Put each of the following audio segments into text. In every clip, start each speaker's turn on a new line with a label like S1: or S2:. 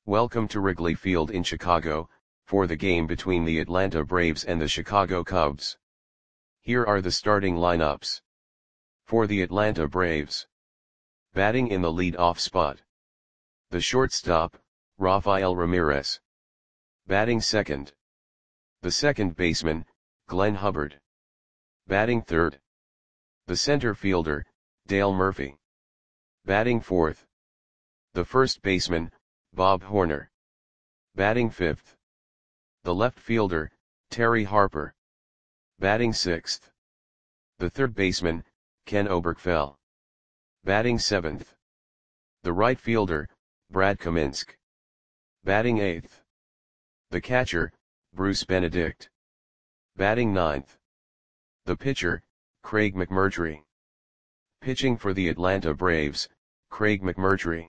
S1: Welcome to Wrigley Field in Chicago, for the game between the Atlanta Braves and the Chicago Cubs. Here are the starting lineups. For the Atlanta Braves. Batting in the lead-off spot. The shortstop, Rafael Ramirez. Batting second. The second baseman, Glenn Hubbard. Batting third. The center fielder, Dale Murphy. Batting fourth. The first baseman, Bob Horner. Batting fifth. The left fielder, Terry Harper. Batting sixth. The third baseman, Ken Oberkfell. Batting seventh. The right fielder, Brad Kaminsky. Batting eighth. The catcher, Bruce Benedict. Batting ninth. The pitcher, Craig McMurtry. Pitching for the Atlanta Braves, Craig McMurtry.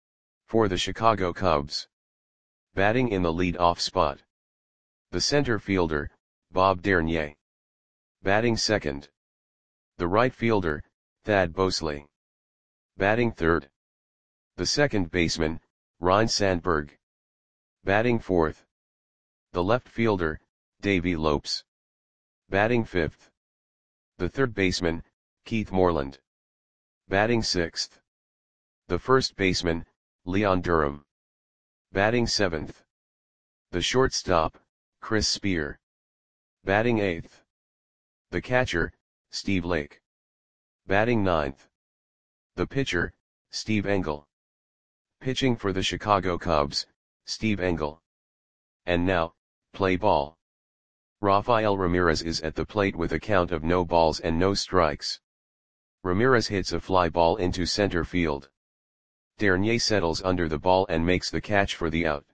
S1: For the Chicago Cubs. Batting in the lead-off spot. The center fielder, Bob Dernier. Batting second. The right fielder, Thad Bosley. Batting third. The second baseman, Ryne Sandberg. Batting fourth. The left fielder, Davey Lopes. Batting fifth. The third baseman, Keith Moreland. Batting sixth. The first baseman, Leon Durham. Batting seventh. The shortstop, Chris Spear. Batting eighth. The catcher, Steve Lake. Batting ninth. The pitcher, Steve Engel. Pitching for the Chicago Cubs, Steve Engel. And now, play ball. Rafael Ramirez is at the plate with a count of no balls and no strikes. Ramirez hits a fly ball into center field. Dernier settles under the ball and makes the catch for the out.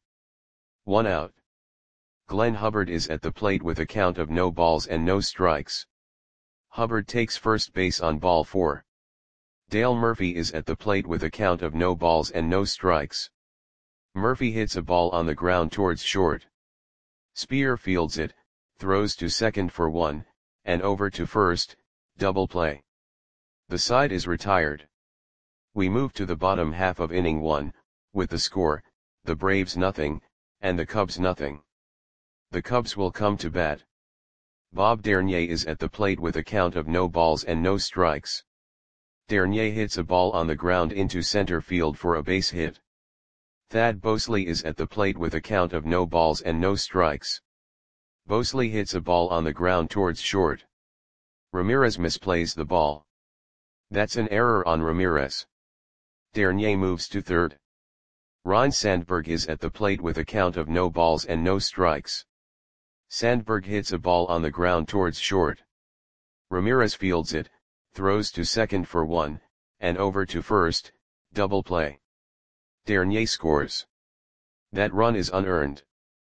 S1: 1 out. Glenn Hubbard is at the plate with a count of no balls and no strikes. Hubbard takes first base on ball 4. Dale Murphy is at the plate with a count of no balls and no strikes. Murphy hits a ball on the ground towards short. Spear fields it, throws to second for 1, and over to first, double play. The side is retired. We move to the bottom half of inning 1, with the score, the Braves nothing, and the Cubs nothing. The Cubs will come to bat. Bob Dernier is at the plate with a count of no balls and no strikes. Dernier hits a ball on the ground into center field for a base hit. Thad Bosley is at the plate with a count of no balls and no strikes. Bosley hits a ball on the ground towards short. Ramirez misplays the ball. That's an error on Ramirez. Dernier moves to third. Ryne Sandberg is at the plate with a count of no balls and no strikes. Sandberg hits a ball on the ground towards short. Ramirez fields it, throws to second for 1, and over to first, double play. Dernier scores. That run is unearned.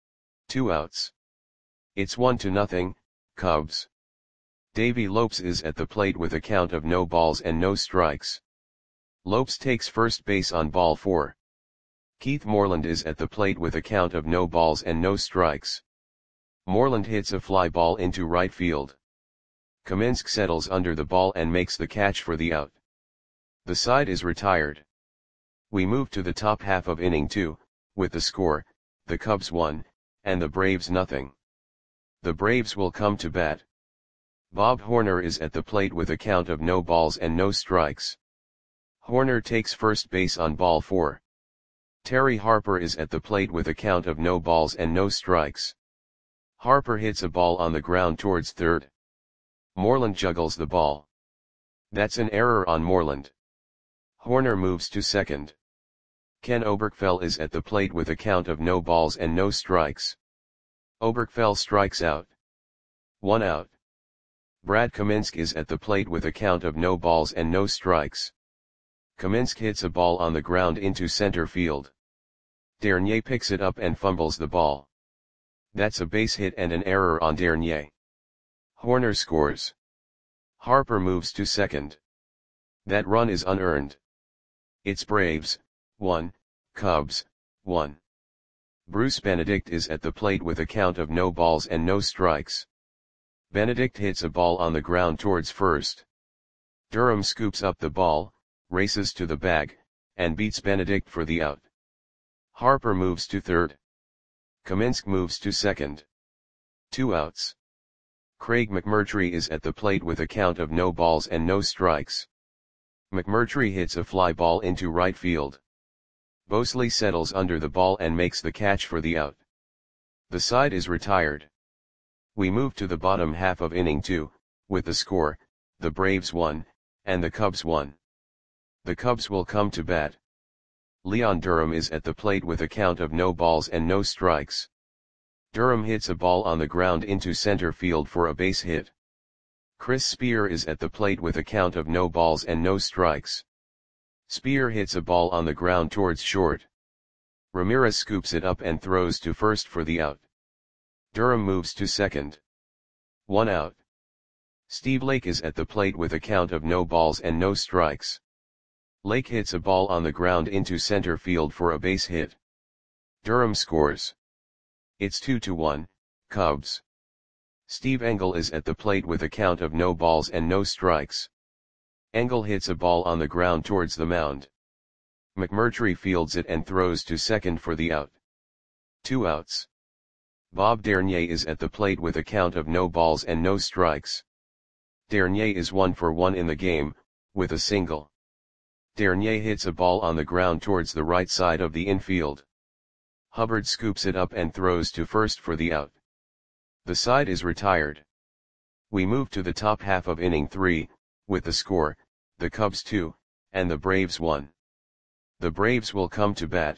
S1: 2 outs. It's 1-0, Cubs. Davey Lopes is at the plate with a count of no balls and no strikes. Lopes takes first base on ball 4. Keith Moreland is at the plate with a count of no balls and no strikes. Moreland hits a fly ball into right field. Kaminsky settles under the ball and makes the catch for the out. The side is retired. We move to the top half of inning 2, with the score, the Cubs 1, and the Braves nothing. The Braves will come to bat. Bob Horner is at the plate with a count of no balls and no strikes. Horner takes first base on ball 4. Terry Harper is at the plate with a count of no balls and no strikes. Harper hits a ball on the ground towards third. Moreland juggles the ball. That's an error on Moreland. Horner moves to second. Ken Oberkfell is at the plate with a count of no balls and no strikes. Oberkfell strikes out. 1 out. Brad Kaminsky is at the plate with a count of no balls and no strikes. Kaminsky hits a ball on the ground into center field. Dernier picks it up and fumbles the ball. That's a base hit and an error on Dernier. Horner scores. Harper moves to second. That run is unearned. It's Braves, 1, Cubs, 1. Bruce Benedict is at the plate with a count of no balls and no strikes. Benedict hits a ball on the ground towards first. Durham scoops up the ball, races to the bag, and beats Benedict for the out. Harper moves to third. Kaminsk moves to second. 2 outs. Craig McMurtry is at the plate with a count of no balls and no strikes. McMurtry hits a fly ball into right field. Bosley settles under the ball and makes the catch for the out. The side is retired. We move to the bottom half of inning 2, with the score, the Braves won, and the Cubs won. The Cubs will come to bat. Leon Durham is at the plate with a count of no balls and no strikes. Durham hits a ball on the ground into center field for a base hit. Chris Spear is at the plate with a count of no balls and no strikes. Spear hits a ball on the ground towards short. Ramirez scoops it up and throws to first for the out. Durham moves to second. 1 out. Steve Lake is at the plate with a count of no balls and no strikes. Lake hits a ball on the ground into center field for a base hit. Durham scores. It's 2-1, Cubs. Steve Engel is at the plate with a count of no balls and no strikes. Engel hits a ball on the ground towards the mound. McMurtry fields it and throws to second for the out. 2 outs. Bob Dernier is at the plate with a count of no balls and no strikes. Dernier is 1 for 1 in the game, with a single. Dernier hits a ball on the ground towards the right side of the infield. Hubbard scoops it up and throws to first for the out. The side is retired. We move to the top half of inning 3, with the score, the Cubs 2, and the Braves 1. The Braves will come to bat.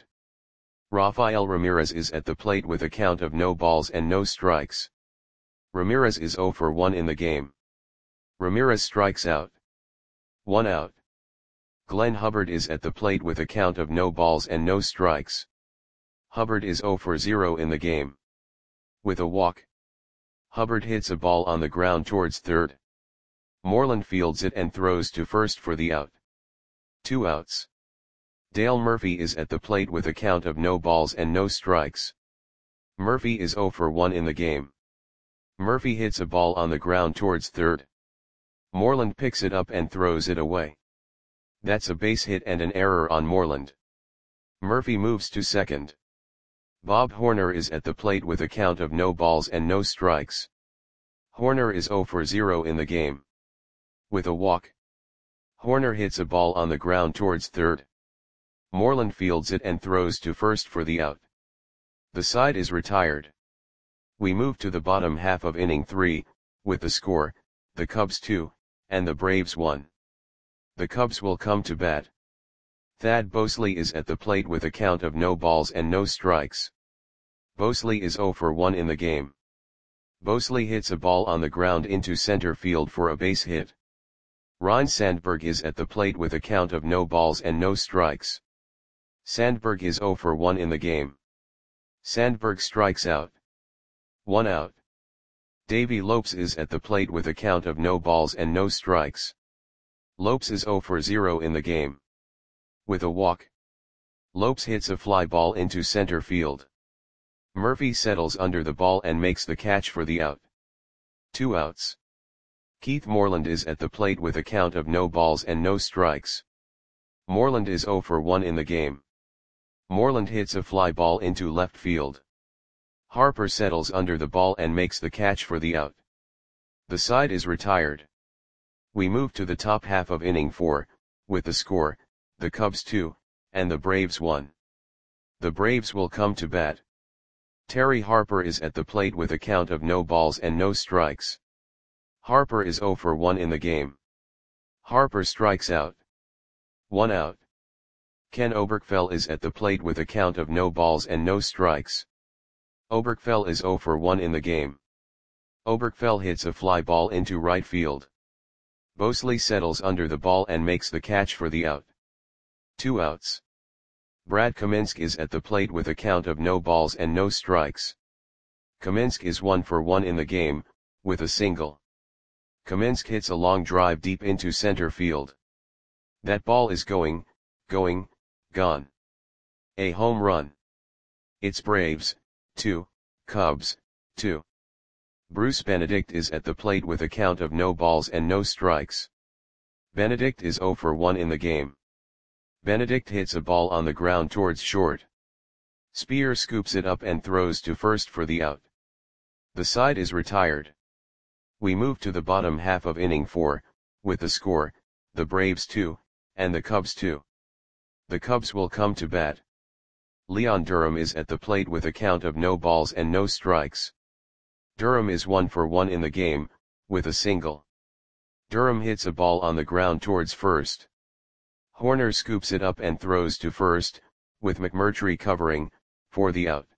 S1: Rafael Ramirez is at the plate with a count of no balls and no strikes. Ramirez is 0 for 1 in the game. Ramirez strikes out. 1 out. Glenn Hubbard is at the plate with a count of no balls and no strikes. Hubbard is 0 for 0 in the game. With a walk. Hubbard hits a ball on the ground towards third. Moreland fields it and throws to first for the out. 2 outs. Dale Murphy is at the plate with a count of no balls and no strikes. Murphy is 0 for 1 in the game. Murphy hits a ball on the ground towards third. Moreland picks it up and throws it away. That's a base hit and an error on Moreland. Murphy moves to second. Bob Horner is at the plate with a count of no balls and no strikes. Horner is 0 for 0 in the game. With a walk. Horner hits a ball on the ground towards third. Moreland fields it and throws to first for the out. The side is retired. We move to the bottom half of inning 3, with the score, the Cubs 2, and the Braves 1. The Cubs will come to bat. Thad Bosley is at the plate with a count of no balls and no strikes. Bosley is 0 for 1 in the game. Bosley hits a ball on the ground into center field for a base hit. Ryne Sandberg is at the plate with a count of no balls and no strikes. Sandberg is 0 for 1 in the game. Sandberg strikes out. 1 out. Davey Lopes is at the plate with a count of no balls and no strikes. Lopes is 0 for 0 in the game. With a walk. Lopes hits a fly ball into center field. Murphy settles under the ball and makes the catch for the out. 2 outs. Keith Moreland is at the plate with a count of no balls and no strikes. Moreland is 0 for 1 in the game. Moreland hits a fly ball into left field. Harper settles under the ball and makes the catch for the out. The side is retired. We move to the top half of inning 4, with the score, the Cubs 2, and the Braves 1. The Braves will come to bat. Terry Harper is at the plate with a count of no balls and no strikes. Harper is 0 for 1 in the game. Harper strikes out. 1 out. Ken Oberkfell is at the plate with a count of no balls and no strikes. Oberkfell is 0 for 1 in the game. Oberkfell hits a fly ball into right field. Bosley settles under the ball and makes the catch for the out. 2 outs. Brad Kaminsk is at the plate with a count of no balls and no strikes. Kaminsk is 1 for 1 in the game, with a single. Kaminsk hits a long drive deep into center field. That ball is going, gone. A home run. It's Braves, 2, Cubs, 2. Bruce Benedict is at the plate with a count of no balls and no strikes. Benedict is 0 for 1 in the game. Benedict hits a ball on the ground towards short. Spear scoops it up and throws to first for the out. The side is retired. We move to the bottom half of inning 4, with the score, the Braves 2, and the Cubs 2. The Cubs will come to bat. Leon Durham is at the plate with a count of no balls and no strikes. Durham is 1 for 1 in the game, with a single. Durham hits a ball on the ground towards first. Horner scoops it up and throws to first, with McMurtry covering, for the out.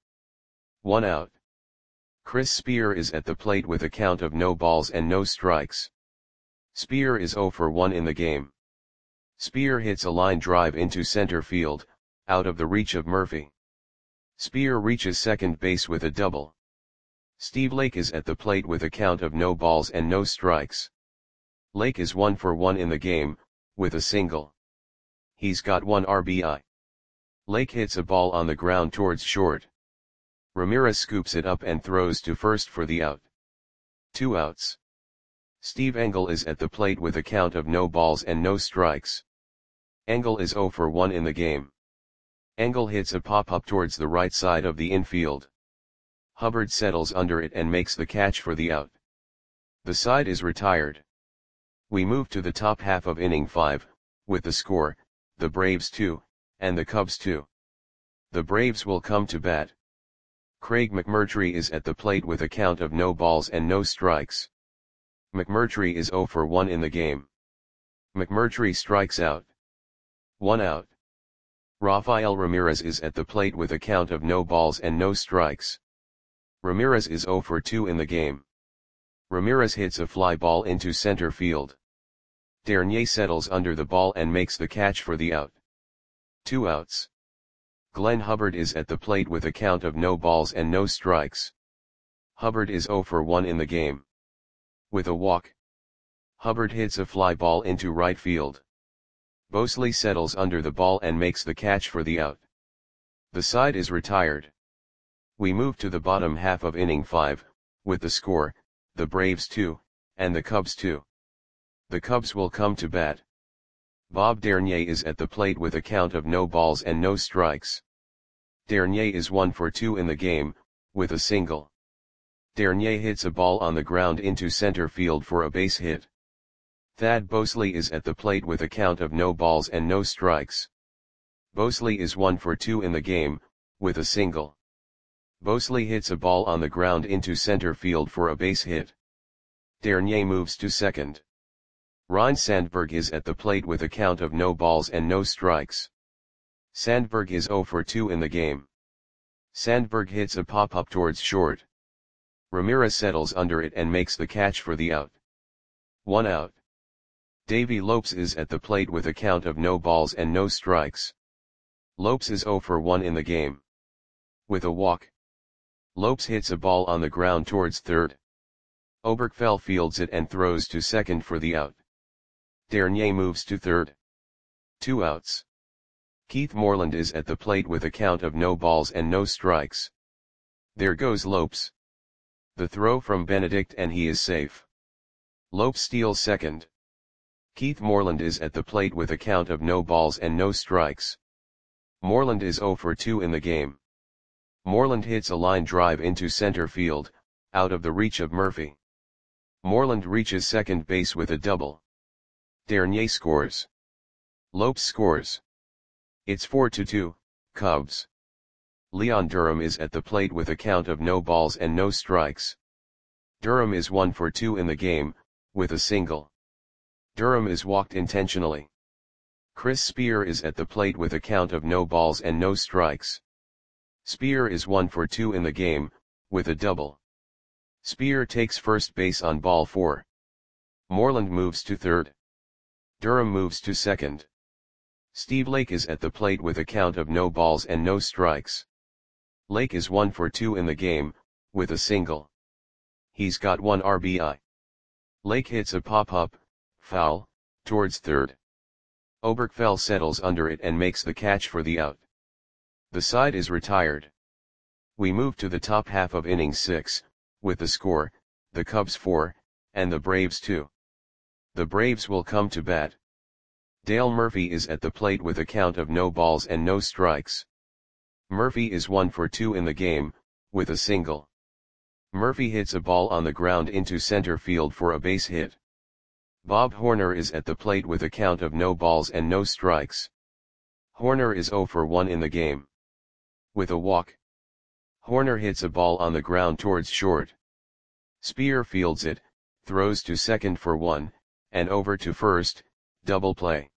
S1: 1 out. Chris Spear is at the plate with a count of no balls and no strikes. Spear is 0 for 1 in the game. Spear hits a line drive into center field, out of the reach of Murphy. Spear reaches second base with a double. Steve Lake is at the plate with a count of no balls and no strikes. Lake is 1 for 1 in the game, with a single. He's got 1 RBI. Lake hits a ball on the ground towards short. Ramirez scoops it up and throws to first for the out. 2 outs. Steve Engel is at the plate with a count of no balls and no strikes. Engel is 0 for 1 in the game. Engel hits a pop-up towards the right side of the infield. Hubbard settles under it and makes the catch for the out. The side is retired. We move to the top half of inning 5, with the score, the Braves 2, and the Cubs 2. The Braves will come to bat. Craig McMurtry is at the plate with a count of no balls and no strikes. McMurtry is 0 for 1 in the game. McMurtry strikes out. 1 out. Rafael Ramirez is at the plate with a count of no balls and no strikes. Ramirez is 0 for 2 in the game. Ramirez hits a fly ball into center field. Dernier settles under the ball and makes the catch for the out. 2 outs. Glenn Hubbard is at the plate with a count of no balls and no strikes. Hubbard is 0 for 1 in the game. With a walk, Hubbard hits a fly ball into right field. Bosley settles under the ball and makes the catch for the out. The side is retired. We move to the bottom half of inning 5, with the score, the Braves 2, and the Cubs 2. The Cubs will come to bat. Bob Dernier is at the plate with a count of no balls and no strikes. Dernier is 1 for 2 in the game, with a single. Dernier hits a ball on the ground into center field for a base hit. Thad Bosley is at the plate with a count of no balls and no strikes. Bosley is 1 for 2 in the game, with a single. Bosley hits a ball on the ground into center field for a base hit. Dernier moves to second. Ryne Sandberg is at the plate with a count of no balls and no strikes. Sandberg is 0 for 2 in the game. Sandberg hits a pop-up towards short. Ramirez settles under it and makes the catch for the out. 1 out. Davey Lopes is at the plate with a count of no balls and no strikes. Lopes is 0 for 1 in the game. With a walk, Lopes hits a ball on the ground towards third. Oberkfell fields it and throws to second for the out. Dernier moves to third. 2 outs. Keith Moreland is at the plate with a count of no balls and no strikes. There goes Lopes. The throw from Benedict and he is safe. Lopes steals second. Keith Moreland is at the plate with a count of no balls and no strikes. Moreland is 0 for 2 in the game. Moreland hits a line drive into center field, out of the reach of Murphy. Moreland reaches second base with a double. Dernier scores. Lopes scores. It's 4-2, Cubs. Leon Durham is at the plate with a count of no balls and no strikes. Durham is 1 for 2 in the game, with a single. Durham is walked intentionally. Chris Spear is at the plate with a count of no balls and no strikes. Spear is 1 for 2 in the game, with a double. Spear takes first base on ball 4. Moreland moves to third. Durham moves to second. Steve Lake is at the plate with a count of no balls and no strikes. Lake is 1 for 2 in the game, with a single. He's got 1 RBI. Lake hits a pop-up, foul, towards third. Oberkfell settles under it and makes the catch for the out. The side is retired. We move to the top half of inning 6, with the score, the Cubs 4, and the Braves 2. The Braves will come to bat. Dale Murphy is at the plate with a count of no balls and no strikes. Murphy is 1 for 2 in the game, with a single. Murphy hits a ball on the ground into center field for a base hit. Bob Horner is at the plate with a count of no balls and no strikes. Horner is 0 for 1 in the game. With a walk. Horner hits a ball on the ground towards short. Spear fields it, throws to second for 1, and over to first, double play.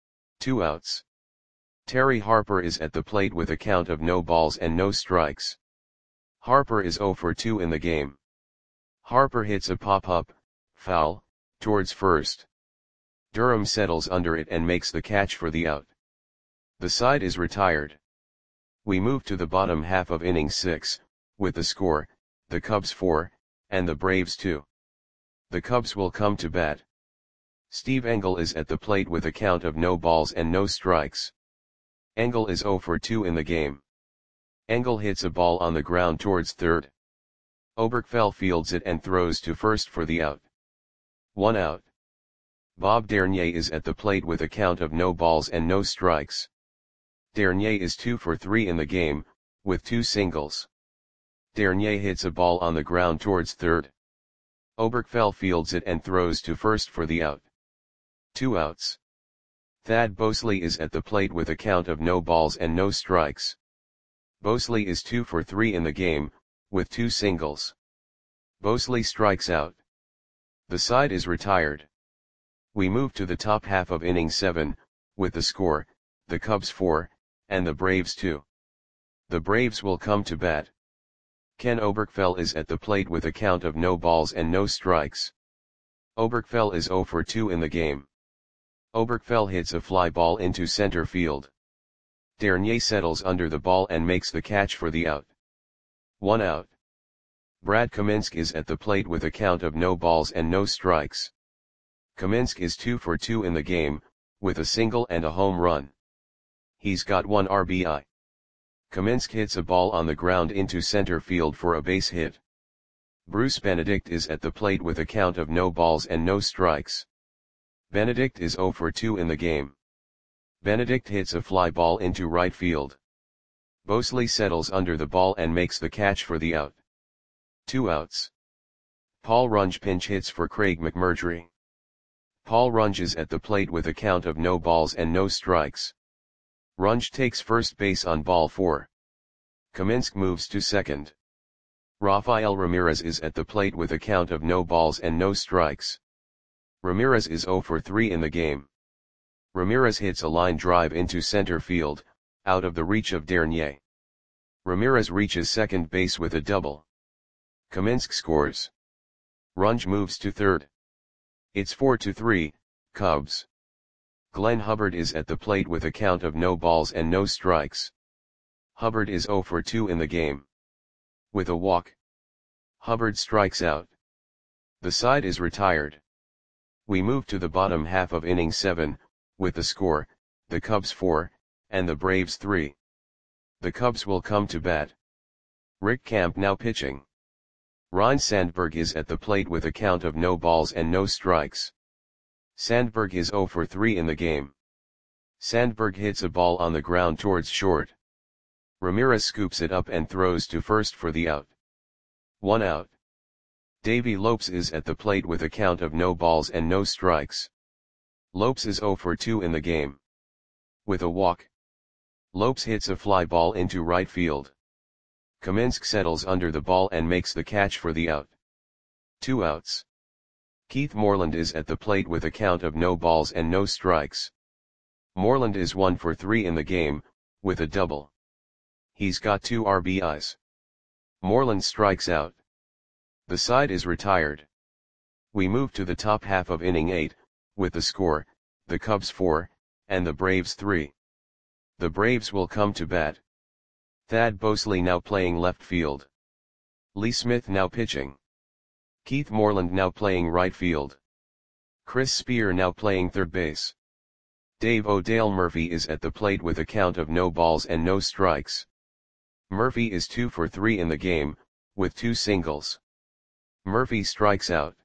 S1: 2 outs. Terry Harper is at the plate with a count of no balls and no strikes. Harper is 0 for 2 in the game. Harper hits a pop-up, foul, towards first. Durham settles under it and makes the catch for the out. The side is retired. We move to the bottom half of inning 6, with the score, the Cubs 4, and the Braves 2. The Cubs will come to bat. Steve Engel is at the plate with a count of no balls and no strikes. Engel is 0 for 2 in the game. Engel hits a ball on the ground towards third. Oberkfell fields it and throws to first for the out. 1 out. Bob Dernier is at the plate with a count of no balls and no strikes. Dernier is 2 for 3 in the game, with 2 singles. Dernier hits a ball on the ground towards third. Oberkfell fields it and throws to first for the out. 2 outs. Thad Bosley is at the plate with a count of no balls and no strikes. Bosley is 2 for 3 in the game, with 2 singles. Bosley strikes out. The side is retired. We move to the top half of inning 7, with the score, the Cubs 4, and the Braves 2. The Braves will come to bat. Ken Oberkfell is at the plate with a count of no balls and no strikes. Oberkfell is 0 for 2 in the game. Oberkfell hits a fly ball into center field. Dernier settles under the ball and makes the catch for the out. 1 out. Brad Kaminsk is at the plate with a count of no balls and no strikes. Kaminsk is 2 for 2 in the game, with a single and a home run. He's got 1 RBI. Kaminsk hits a ball on the ground into center field for a base hit. Bruce Benedict is at the plate with a count of no balls and no strikes. Benedict is 0 for 2 in the game. Benedict hits a fly ball into right field. Bosley settles under the ball and makes the catch for the out. 2 outs. Paul Runge pinch hits for Craig McMurtry. Paul Runge is at the plate with a count of no balls and no strikes. Runge takes first base on ball 4. Kaminsk moves to second. Rafael Ramirez is at the plate with a count of no balls and no strikes. Ramirez is 0 for 3 in the game. Ramirez hits a line drive into center field, out of the reach of Dernier. Ramirez reaches second base with a double. Kaminsk scores. Runge moves to third. It's 4-3, Cubs. Glenn Hubbard is at the plate with a count of no balls and no strikes. Hubbard is 0 for 2 in the game. With a walk. Hubbard strikes out. The side is retired. We move to the bottom half of inning 7, with the score, the Cubs 4, and the Braves 3. The Cubs will come to bat. Rick Camp now pitching. Ryne Sandberg is at the plate with a count of no balls and no strikes. Sandberg is 0 for 3 in the game. Sandberg hits a ball on the ground towards short. Ramirez scoops it up and throws to first for the out. 1 out. Davey Lopes is at the plate with a count of no balls and no strikes. Lopes is 0 for 2 in the game. With a walk. Lopes hits a fly ball into right field. Kaminsk settles under the ball and makes the catch for the out. 2 outs. Keith Moreland is at the plate with a count of no balls and no strikes. Moreland is 1 for 3 in the game, with a double. He's got 2 RBIs. Moreland strikes out. The side is retired. We move to the top half of inning 8, with the score, the Cubs 4, and the Braves 3. The Braves will come to bat. Thad Bosley now playing left field. Lee Smith now pitching. Keith Moreland now playing right field. Chris Spear now playing third base. Dave O'Dale Murphy is at the plate with a count of no balls and no strikes. Murphy is 2 for 3 in the game, with 2 singles. Murphy strikes out.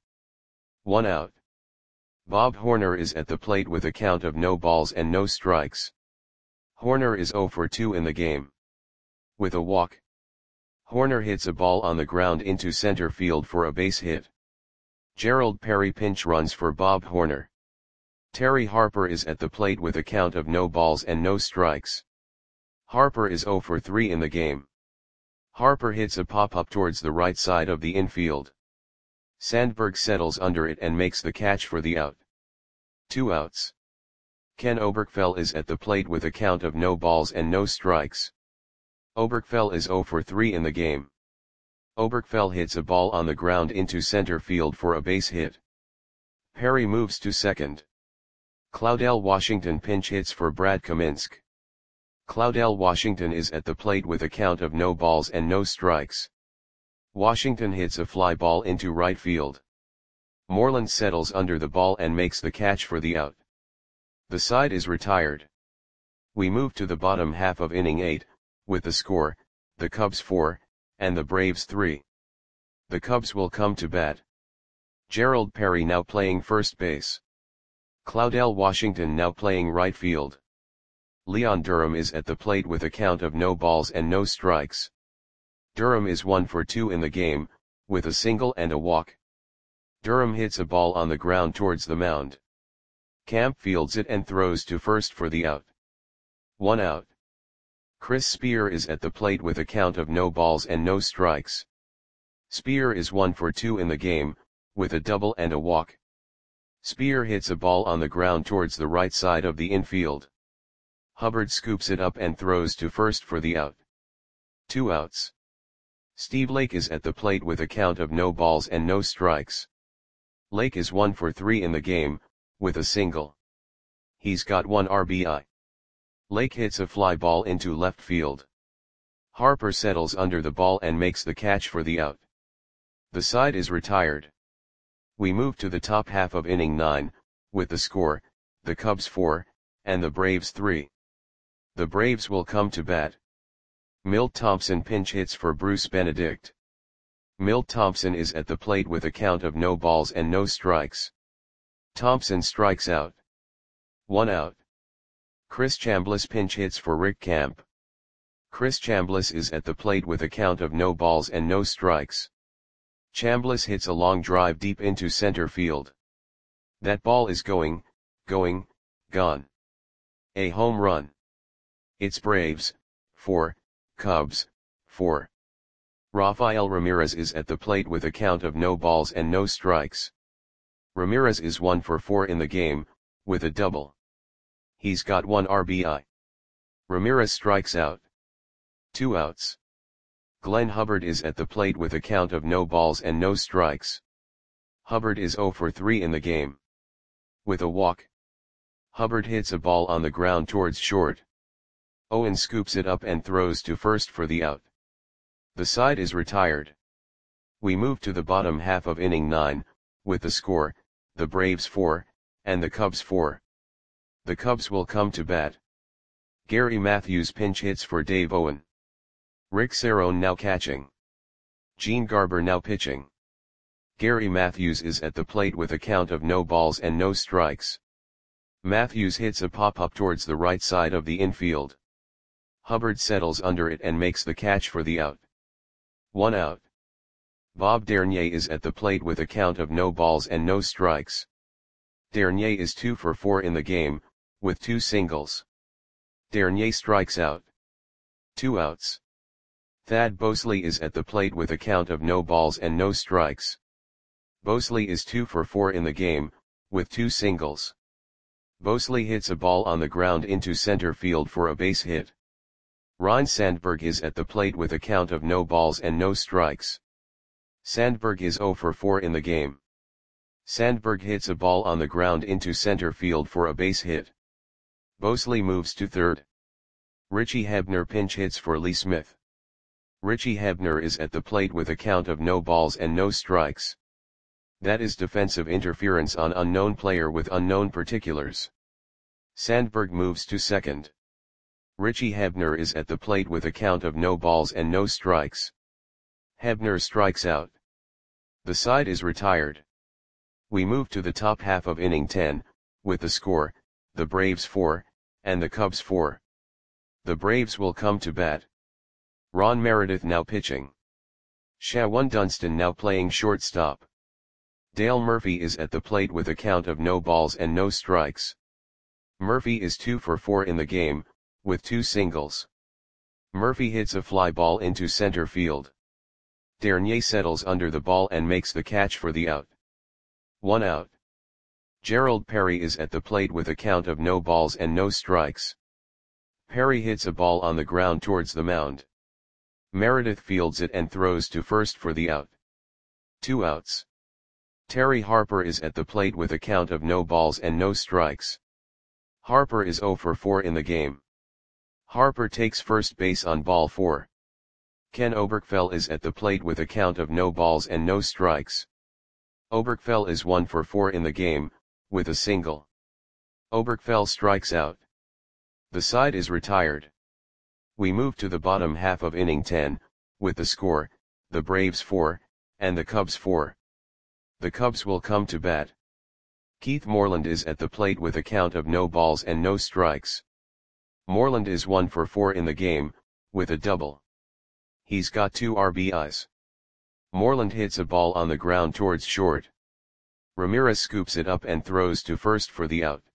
S1: 1 out. Bob Horner is at the plate with a count of no balls and no strikes. Horner is 0 for 2 in the game. With a walk, Horner hits a ball on the ground into center field for a base hit. Gerald Perry pinch runs for Bob Horner. Terry Harper is at the plate with a count of no balls and no strikes. Harper is 0 for 3 in the game. Harper hits a pop-up towards the right side of the infield. Sandberg settles under it and makes the catch for the out. 2 outs. Ken Oberkfell is at the plate with a count of no balls and no strikes. Oberkfell is 0 for 3 in the game. Oberkfell hits a ball on the ground into center field for a base hit. Perry moves to second. Claudell Washington pinch hits for Brad Kaminsk. Claudell Washington is at the plate with a count of no balls and no strikes. Washington hits a fly ball into right field. Moreland settles under the ball and makes the catch for the out. The side is retired. We move to the bottom half of inning 8, with the score, the Cubs 4, and the Braves 3. The Cubs will come to bat. Gerald Perry now playing first base. Claudell Washington now playing right field. Leon Durham is at the plate with a count of no balls and no strikes. Durham is 1 for 2 in the game, with a single and a walk. Durham hits a ball on the ground towards the mound. Camp fields it and throws to first for the out. 1 out. Chris Spear is at the plate with a count of no balls and no strikes. Spear is 1 for 2 in the game, with a double and a walk. Spear hits a ball on the ground towards the right side of the infield. Hubbard scoops it up and throws to first for the out. 2 outs. Steve Lake is at the plate with a count of no balls and no strikes. Lake is 1 for 3 in the game, with a single. He's got 1 RBI. Lake hits a fly ball into left field. Harper settles under the ball and makes the catch for the out. The side is retired. We move to the top half of inning 9, with the score, the Cubs 4, and the Braves 3. The Braves will come to bat. Milt Thompson pinch hits for Bruce Benedict. Milt Thompson is at the plate with a count of no balls and no strikes. Thompson strikes out. 1 out. Chris Chambliss pinch hits for Rick Camp. Chris Chambliss is at the plate with a count of no balls and no strikes. Chambliss hits a long drive deep into center field. That ball is going, gone. A home run. It's Braves, 4, Cubs, 4. Rafael Ramirez is at the plate with a count of no balls and no strikes. Ramirez is 1 for 4 in the game, with a double. He's got 1 RBI. Ramirez strikes out. 2 outs. Glenn Hubbard is at the plate with a count of no balls and no strikes. Hubbard is 0 for 3 in the game. With a walk, Hubbard hits a ball on the ground towards short. Owen scoops it up and throws to first for the out. The side is retired. We move to the bottom half of inning 9, with the score, the Braves 4, and the Cubs 4. The Cubs will come to bat. Gary Matthews pinch hits for Dave Owen. Rick Cerone now catching. Gene Garber now pitching. Gary Matthews is at the plate with a count of no balls and no strikes. Matthews hits a pop-up towards the right side of the infield. Hubbard settles under it and makes the catch for the out. 1 out. Bob Dernier is at the plate with a count of no balls and no strikes. Dernier is 2 for 4 in the game, with 2 singles. Dernier strikes out. 2 outs. Thad Bosley is at the plate with a count of no balls and no strikes. Bosley is 2 for 4 in the game, with 2 singles. Bosley hits a ball on the ground into center field for a base hit. Ryne Sandberg is at the plate with a count of no balls and no strikes. Sandberg is 0 for 4 in the game. Sandberg hits a ball on the ground into center field for a base hit. Bosley moves to third. Richie Hebner pinch hits for Lee Smith. Richie Hebner is at the plate with a count of no balls and no strikes. That is defensive interference on unknown player with unknown particulars. Sandberg moves to second. Richie Hebner is at the plate with a count of no balls and no strikes. Hebner strikes out. The side is retired. We move to the top half of inning 10, with the score, the Braves 4, and the Cubs 4. The Braves will come to bat. Ron Meredith now pitching. Shawan Dunston now playing shortstop. Dale Murphy is at the plate with a count of no balls and no strikes. Murphy is 2 for 4 in the game, with 2 singles. Murphy hits a fly ball into center field. Dernier settles under the ball and makes the catch for the out. 1 out. Gerald Perry is at the plate with a count of no balls and no strikes. Perry hits a ball on the ground towards the mound. Meredith fields it and throws to first for the out. 2 outs. Terry Harper is at the plate with a count of no balls and no strikes. Harper is 0 for 4 in the game. Harper takes first base on ball 4. Ken Oberkfell is at the plate with a count of no balls and no strikes. Oberkfell is 1 for 4 in the game, with a single. Oberkfell strikes out. The side is retired. We move to the bottom half of inning 10, with the score, the Braves 4, and the Cubs 4. The Cubs will come to bat. Keith Moreland is at the plate with a count of no balls and no strikes. Moreland is 1 for 4 in the game, with a double. He's got 2 RBIs. Moreland hits a ball on the ground towards short. Ramirez scoops it up and throws to first for the out.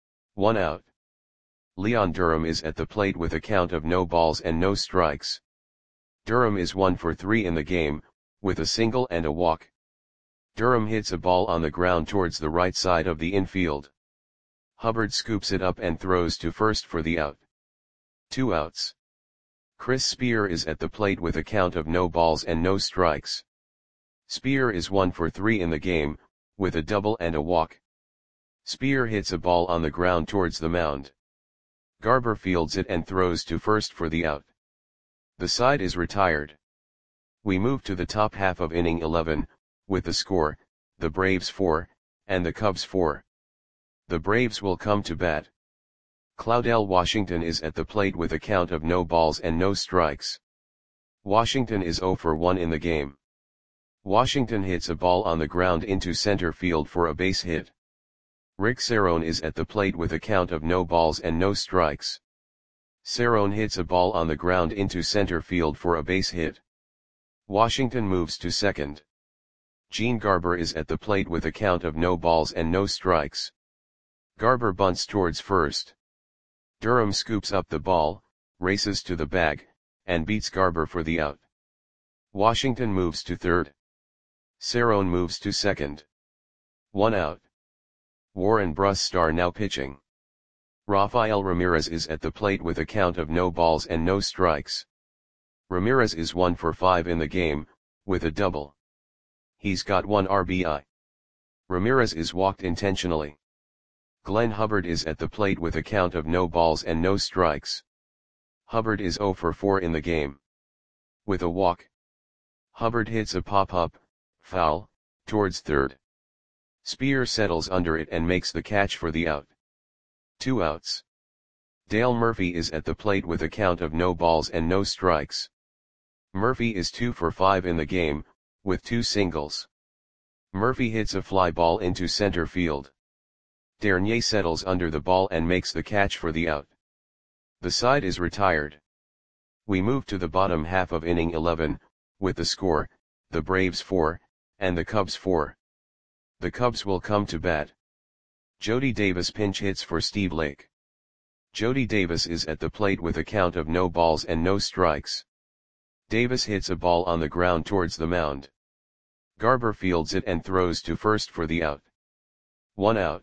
S1: 1 out. Leon Durham is at the plate with a count of no balls and no strikes. Durham is 1 for 3 in the game, with a single and a walk. Durham hits a ball on the ground towards the right side of the infield. Hubbard scoops it up and throws to first for the out. 2 outs. Chris Spear is at the plate with a count of no balls and no strikes. Spear is 1 for 3 in the game, with a double and a walk. Spear hits a ball on the ground towards the mound. Garber fields it and throws to first for the out. The side is retired. We move to the top half of inning 11, with the score, the Braves 4, and the Cubs 4. The Braves will come to bat. Claudell Washington is at the plate with a count of no balls and no strikes. Washington is 0 for 1 in the game. Washington hits a ball on the ground into center field for a base hit. Rick Cerrone is at the plate with a count of no balls and no strikes. Cerrone hits a ball on the ground into center field for a base hit. Washington moves to second. Gene Garber is at the plate with a count of no balls and no strikes. Garber bunts towards first. Durham scoops up the ball, races to the bag, and beats Garber for the out. Washington moves to third. Cerrone moves to second. 1 out. Warren Brustar now pitching. Rafael Ramirez is at the plate with a count of no balls and no strikes. Ramirez is 1 for 5 in the game, with a double. He's got 1 RBI. Ramirez is walked intentionally. Glenn Hubbard is at the plate with a count of no balls and no strikes. Hubbard is 0 for 4 in the game. With a walk. Hubbard hits a pop-up, foul, towards third. Spear settles under it and makes the catch for the out. 2 outs. Dale Murphy is at the plate with a count of no balls and no strikes. Murphy is 2 for 5 in the game, with 2 singles. Murphy hits a fly ball into center field. Dernier settles under the ball and makes the catch for the out. The side is retired. We move to the bottom half of inning 11, with the score, the Braves 4, and the Cubs 4. The Cubs will come to bat. Jody Davis pinch hits for Steve Lake. Jody Davis is at the plate with a count of no balls and no strikes. Davis hits a ball on the ground towards the mound. Garber fields it and throws to first for the out. 1 out.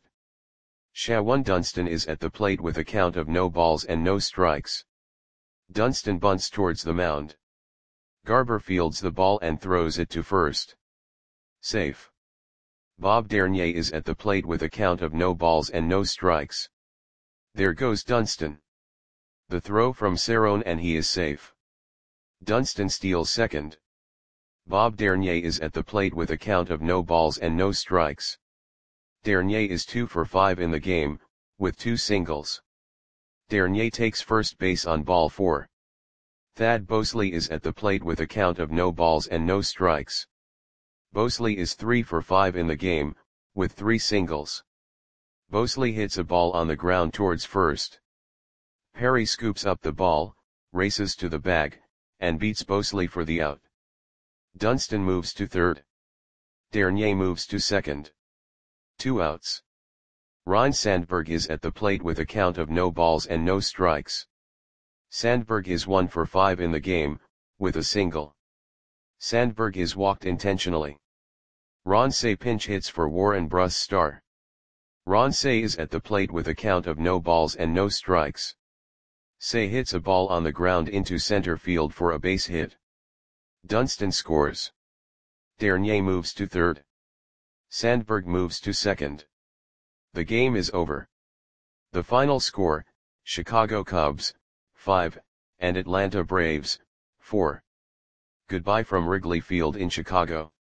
S1: Shawan Dunston is at the plate with a count of no balls and no strikes. Dunston bunts towards the mound. Garber fields the ball and throws it to first. Safe. Bob Dernier is at the plate with a count of no balls and no strikes. There goes Dunston. The throw from Cerrone and he is safe. Dunston steals second. Bob Dernier is at the plate with a count of no balls and no strikes. Dernier is 2 for 5 in the game, with 2 singles. Dernier takes first base on ball 4. Thad Bosley is at the plate with a count of no balls and no strikes. Bosley is 3 for 5 in the game, with 3 singles. Bosley hits a ball on the ground towards first. Perry scoops up the ball, races to the bag, and beats Bosley for the out. Dunston moves to third. Dernier moves to second. 2 outs. Ryne Sandberg is at the plate with a count of no balls and no strikes. Sandberg is 1 for 5 in the game, with a single. Sandberg is walked intentionally. Ron Cey pinch hits for Warren Brusstar. Ron Cey is at the plate with a count of no balls and no strikes. Cey hits a ball on the ground into center field for a base hit. Dunston scores. Dernier moves to third. Sandberg moves to second. The game is over. The final score, Chicago Cubs, 5, and Atlanta Braves, 4. Goodbye from Wrigley Field in Chicago.